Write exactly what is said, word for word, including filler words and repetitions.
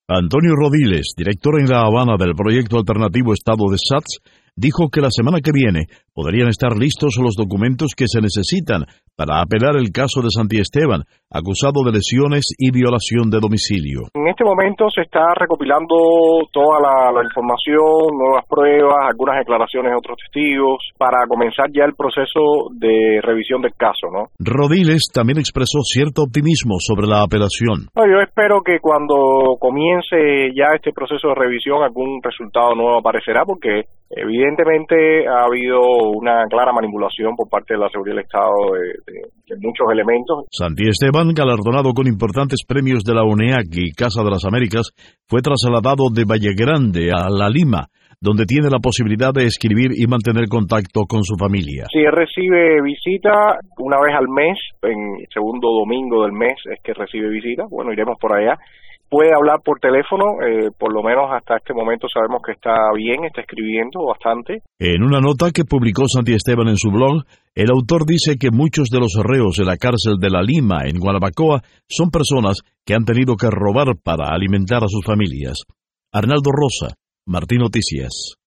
Antonio Rodiles, director en La Habana del proyecto alternativo Estado de S A T S, dijo que la semana que viene podrían estar listos los documentos que se necesitan para apelar el caso de Santiesteban, acusado de lesiones y violación de domicilio. En este momento se está recopilando toda la, la información, nuevas pruebas, algunas declaraciones de otros testigos, para comenzar ya el proceso de revisión del caso, ¿no? Rodiles también expresó cierto optimismo sobre la apelación. No, yo espero que cuando comience ya este proceso de revisión algún resultado nuevo aparecerá, porque evidentemente ha habido una clara manipulación por parte de la seguridad del Estado de, de, de muchos elementos. Santiesteban, galardonado con importantes premios de la U N E A C y Casa de las Américas, fue trasladado de Valle Grande a La Lima, donde tiene la posibilidad de escribir y mantener contacto con su familia. Sí, él recibe visita una vez al mes, en el segundo domingo del mes es que recibe visita. Bueno, iremos por allá. Puede hablar por teléfono, eh, por lo menos hasta este momento sabemos que está bien, está escribiendo bastante. En una nota que publicó Santiesteban en su blog, el autor dice que muchos de los reos de la cárcel de La Lima, en Guanabacoa, son personas que han tenido que robar para alimentar a sus familias. Arnaldo Rosa, Martín Noticias.